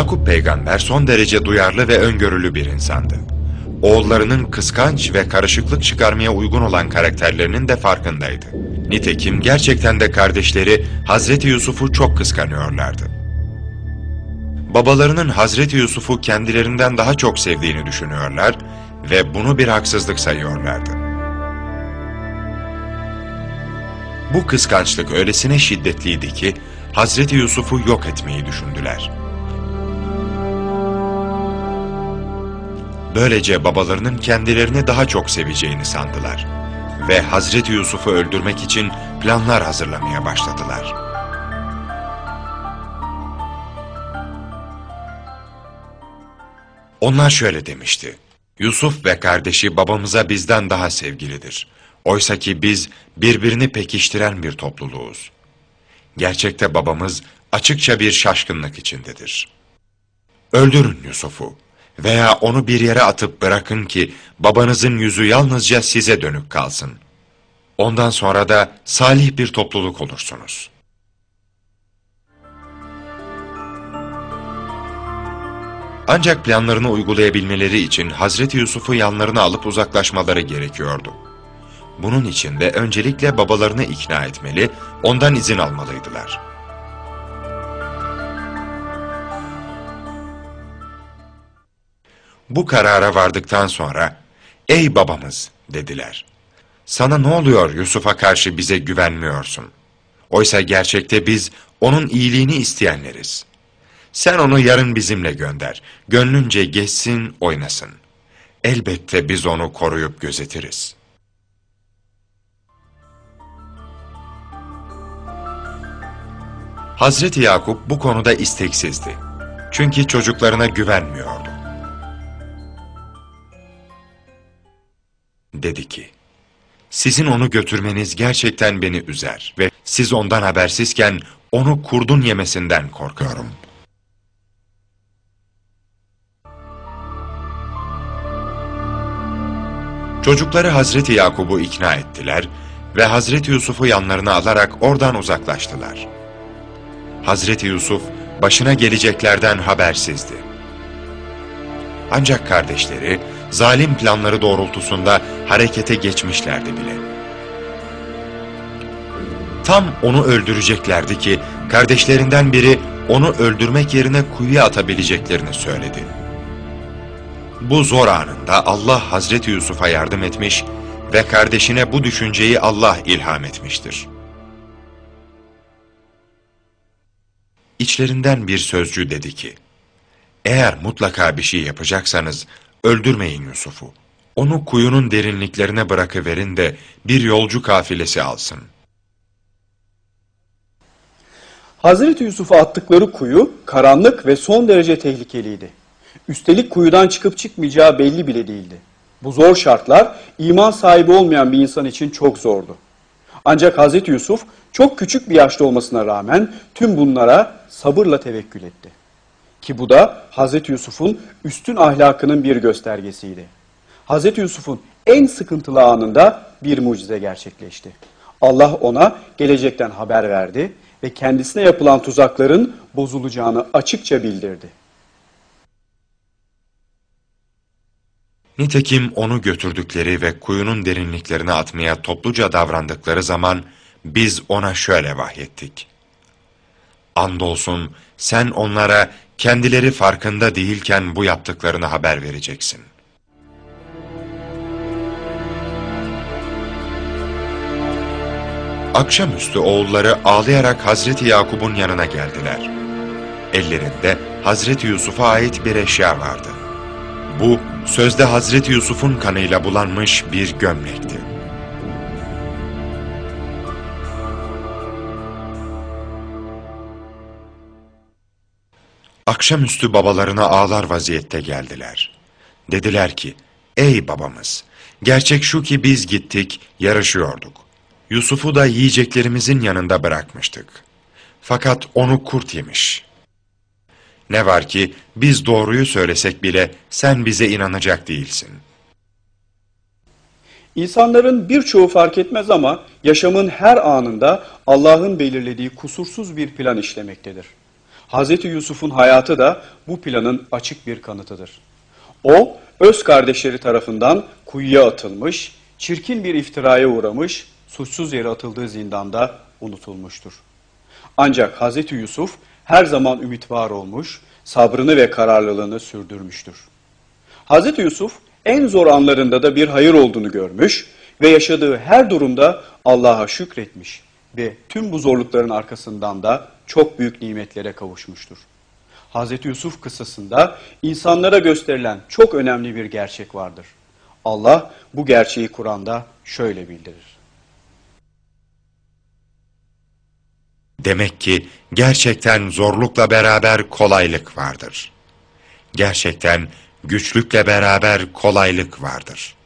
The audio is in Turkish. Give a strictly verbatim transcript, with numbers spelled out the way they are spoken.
Yakup peygamber son derece duyarlı ve öngörülü bir insandı. Oğullarının kıskanç ve karışıklık çıkarmaya uygun olan karakterlerinin de farkındaydı. Nitekim gerçekten de kardeşleri Hazreti Yusuf'u çok kıskanıyorlardı. Babalarının Hazreti Yusuf'u kendilerinden daha çok sevdiğini düşünüyorlar ve bunu bir haksızlık sayıyorlardı. Bu kıskançlık öylesine şiddetliydi ki Hazreti Yusuf'u yok etmeyi düşündüler. Böylece babalarının kendilerini daha çok seveceğini sandılar ve Hazreti Yusuf'u öldürmek için planlar hazırlamaya başladılar. Onlar şöyle demişti: Yusuf ve kardeşi babamıza bizden daha sevgilidir. Oysa ki biz birbirini pekiştiren bir topluluğuz. Gerçekte babamız açıkça bir şaşkınlık içindedir. Öldürün Yusuf'u veya onu bir yere atıp bırakın ki babanızın yüzü yalnızca size dönük kalsın. Ondan sonra da salih bir topluluk olursunuz. Ancak planlarını uygulayabilmeleri için Hazreti Yusuf'u yanlarına alıp uzaklaşmaları gerekiyordu. Bunun için de öncelikle babalarını ikna etmeli, ondan izin almalıydılar. Bu karara vardıktan sonra, "Ey babamız," dediler, "sana ne oluyor Yusuf'a karşı bize güvenmiyorsun? Oysa gerçekte biz onun iyiliğini isteyenleriz. Sen onu yarın bizimle gönder, gönlünce geçsin, oynasın. Elbette biz onu koruyup gözetiriz." Hazreti Yakup bu konuda isteksizdi. Çünkü çocuklarına güvenmiyordu. Dedi ki, "Sizin onu götürmeniz gerçekten beni üzer ve siz ondan habersizken onu kurdun yemesinden korkuyorum." Çocukları Hazreti Yakup'u ikna ettiler ve Hazreti Yusuf'u yanlarına alarak oradan uzaklaştılar. Hazreti Yusuf başına geleceklerden habersizdi. Ancak kardeşleri zalim planları doğrultusunda harekete geçmişlerdi bile. Tam onu öldüreceklerdi ki kardeşlerinden biri onu öldürmek yerine kuyuya atabileceklerini söyledi. Bu zor anında Allah Hazreti Yusuf'a yardım etmiş ve kardeşine bu düşünceyi Allah ilham etmiştir. İçlerinden bir sözcü dedi ki, "Eğer mutlaka bir şey yapacaksanız öldürmeyin Yusuf'u. Onu kuyunun derinliklerine bırakıverin de bir yolcu kafilesi alsın." Hazreti Yusuf'a attıkları kuyu karanlık ve son derece tehlikeliydi. Üstelik kuyudan çıkıp çıkmayacağı belli bile değildi. Bu zor şartlar iman sahibi olmayan bir insan için çok zordu. Ancak Hazreti Yusuf çok küçük bir yaşta olmasına rağmen tüm bunlara sabırla tevekkül etti. Ki bu da Hazreti Yusuf'un üstün ahlakının bir göstergesiydi. Hazreti Yusuf'un en sıkıntılı anında bir mucize gerçekleşti. Allah ona gelecekten haber verdi ve kendisine yapılan tuzakların bozulacağını açıkça bildirdi. Nitekim onu götürdükleri ve kuyunun derinliklerine atmaya topluca davrandıkları zaman biz ona şöyle vahyettik: "Andolsun sen onlara kendileri farkında değilken bu yaptıklarını haber vereceksin." Akşamüstü oğulları ağlayarak Hazreti Yakup'un yanına geldiler. Ellerinde Hazreti Yusuf'a ait bir eşya vardı. Bu, sözde Hazreti Yusuf'un kanıyla bulanmış bir gömlekti. Akşamüstü babalarına ağlar vaziyette geldiler. Dediler ki, "Ey babamız, gerçek şu ki biz gittik, yarışıyorduk. Yusuf'u da yiyeceklerimizin yanında bırakmıştık. Fakat onu kurt yemiş. Ne var ki biz doğruyu söylesek bile sen bize inanacak değilsin." İnsanların birçoğu fark etmez ama yaşamın her anında Allah'ın belirlediği kusursuz bir plan işlemektedir. Hazreti Yusuf'un hayatı da bu planın açık bir kanıtıdır. O, öz kardeşleri tarafından kuyuya atılmış, çirkin bir iftiraya uğramış, suçsuz yere atıldığı zindanda unutulmuştur. Ancak Hazreti Yusuf her zaman ümit var olmuş, sabrını ve kararlılığını sürdürmüştür. Hazreti Yusuf en zor anlarında da bir hayır olduğunu görmüş ve yaşadığı her durumda Allah'a şükretmiş ve tüm bu zorlukların arkasından da çok büyük nimetlere kavuşmuştur. Hazreti Yusuf kıssasında insanlara gösterilen çok önemli bir gerçek vardır. Allah bu gerçeği Kur'an'da şöyle bildirir. Demek ki gerçekten zorlukla beraber kolaylık vardır. Gerçekten güçlükle beraber kolaylık vardır.